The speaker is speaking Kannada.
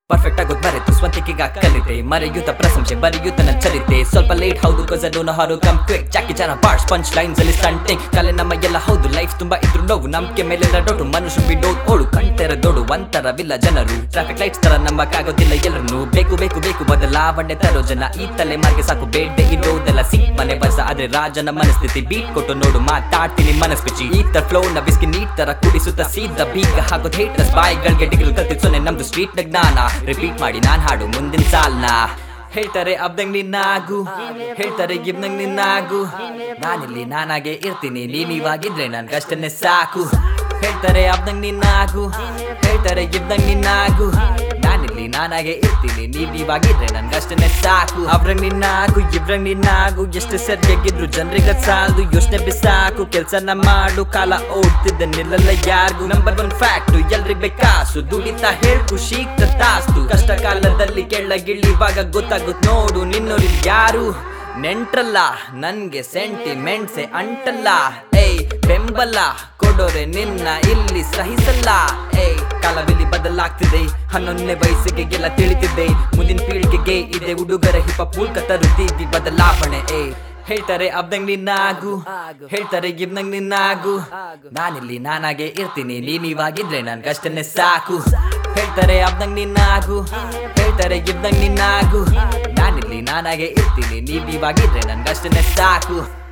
ಪರ್ಫೆಕ್ಟ್ ಆಗೋದ್ ಬರೆತು ಸ್ವಂತಿಕೆಗ ಕಲಿತೆ ಮರೆಯುತ್ತ ಪ್ರಶಂಸೆ ಬರೆಯುತ್ತ ನನ್ನ ಚರಿತೆ ಸ್ವಲ್ಪ ಲೇಟ್ ಹೌದು cause I don't know how to come quick ಜಾಕಿ ಜನ ಬಾರ್ಸ್ ಪಂಚ್ ಲೈನ್ಸ್ ಅಲ್ಲಿ ಸ್ಟಂಟಿಂಗ್ ಕಲೆ ನಮ್ಮ ಎಲ್ಲ ಹೌದು ಲೈಫ್ ತುಂಬಾ ಇದ್ರು ನೋವು ನಂಬಿಕೆ ಮೇಲೆಲ್ಲ ಡೋಟು ಮನುಷ್ಯ ಬಿಡೋದು ಓಡು ಕಣ್ತೆರ ದೊಡು ಒಂಥರವಿಲ್ಲ ಜನರು ಟ್ರಾಫಿಕ್ ಲೈಟ್ಸ್ ತರ ನಂಬಕ್ಕಾಗೋದಿಲ್ಲ ಎಲ್ಲರನ್ನು ಬೇಕು ಬೇಕು ಬೇಕು ಬದಲಾವಣೆ ತರೋ ಜನ ಈ ತಲೆ ಮಾರ್ಗೆ ಸಾಕು ಬೇಡ ಇರೋದೆಲ್ಲ ಸಿಕ್ ಮನೆ ಬಸ ಆದ್ರೆ ರಾಜನ ಮನಸ್ಥಿತಿ ಬೀಟ್ ಕೊಟ್ಟು ನೋಡು ಮಾತಾಡ್ತೀನಿ ಮನಸ್ಪಿಚ್ಚಿ ಈ ತರ ಫ್ಲೋ ನ ಬಿಸ್ಕಿ ನೀಟ್ ತರ ಕುಡಿಸುತ್ತ ಸೀದ ಬೀಗ ಹಾಕೋದ್ ಹೇಟರ್ಸ್ ಬಾಯಿಗಳಿಗೆ ಡಿಗ್ರಿ ಕಲ್ತಿದ್ ಸೊನ್ನೆ ನಮ್ದು ಸ್ಟ್ರೀಟ್ ನ ಜ್ಞಾನ ರಿಪೀಟ್ ಮಾಡಿ ನಾನ್ ಹಾಡು ಮುಂದಿನ ಸಾಲ್ನ ಹೇಳ್ತಾರೆ ಅಬ್ದಂಗ್ ನಿನ್ನಾಗು ಹೇಳ್ತಾರೆ ಗಿಬ್ನಂಗ್ ನಿನ್ನಾಗು ನಾನಿಲ್ಲಿ ನಾನಾಗೆ ಇರ್ತೀನಿ ನೀವಾಗಿದ್ರೆ ನನ್ಗಷ್ಟನ್ನೇ ಸಾಕು ಹೇಳ್ತಾರೆ ಅಬ್ದಂಗ್ ನಿನ್ನಾಗು ಹೇಳ್ತಾರೆ ಗಿಬ್ದಂಗ್ ನಿನ್ನಾಗು ನಾನಿಲ್ಲಿ ನಾನಾಗೆ ಇರ್ತೀನಿ ನೀವಾಗಿದ್ರೆ ನನ್ಗಷ್ಟನ್ನೇ ಸಾಕು ಅವ್ರಂಗ್ ನಿನ್ನಾಗು ಇವ್ರಂಗ್ ನಿನ್ನಾಗು ಎಷ್ಟು ಸರಿಯಾಗಿದ್ರು ಜನರಿಗೆ ಸಾಲದು ಯೋಚನೆ ಬಿಸಾಕು ಕೆಲ್ಸನ ಮಾಡು ಕಾಲ ಓಡ್ತಿದ್ದೆ ನಿಲ್ಲಲ್ಲ ಯಾರಿಗೂ ನಂಬರ್ 1 ಫ್ಯಾಕ್ಟು ಎಲ್ರಿಗ್ ಬೇಕಾಸು ದುಡಿತಾ ಹೇಳ್ ಖುಷಿ ತಾಸ್ತು ಕಷ್ಟ ಕಾಲದಲ್ಲಿ ಕೆಳಗಿಳಿವಾಗ ಗೊತ್ತಾಗುತ್ತ ನೋಡು ನಿನ್ನೋರಿಲ್ ಯಾರು ನೆಂಟ್ರಲ್ಲ ನನ್ಗೆ ಸೆಂಟಿಮೆಂಟ್ಸೆ ಅಂಟಲ್ಲ ಏಯ್ ಬೆಂಬಲ ಕೊಡೋರೆ ನಿನ್ನ ಇಲ್ಲಿ ಸಹಿಸಲ್ಲ ಏಯ್ ಕಾಲವಿಲಿ ಬದಲಾಗ್ತಿದೆ 11ನೇ ವಯಸ್ಸಿಗೆ ಎಲ್ಲ ತಿಳಿತಿದ್ದೆ ಮುಂದಿನ ಪೀಳಿಗೆಗೆ ಇದೆ ಹುಡುಗರ ಹಿಪ ಪೂಲ್ಕ ತರುತ್ತೀವಿ ಬದಲಾವಣೆ ಏಯ್ ಹೇಳ್ತಾರೆ ಅಬ್ದಂಗ್ ನಿನ್ನಾಗು ಹೇಳ್ತಾರೆ ಗಿಬ್ನಂಗ್ ನಿನ್ನಾಗು ನಾನಿಲ್ಲಿ ನಾನಾಗೆ ಇರ್ತೀನಿ ನೀವಾಗಿದ್ರೆ ನನ್ಗಷ್ಟನ್ನೇ ಸಾಕು ಹೇಳ್ತಾರೆ ಅಬ್ದಂಗ್ ನಿನ್ನಾಗು ಹೇಳ್ತಾರೆ ಗಿಬ್ದಂಗ್ ನಿನ್ನಾಗು ನಾನಿಲ್ಲಿ ನಾನಾಗೆ ಇರ್ತೀನಿ ನೀವಾಗಿದ್ರೆ ನನ್ಗಷ್ಟನ್ನೇ ಸಾಕು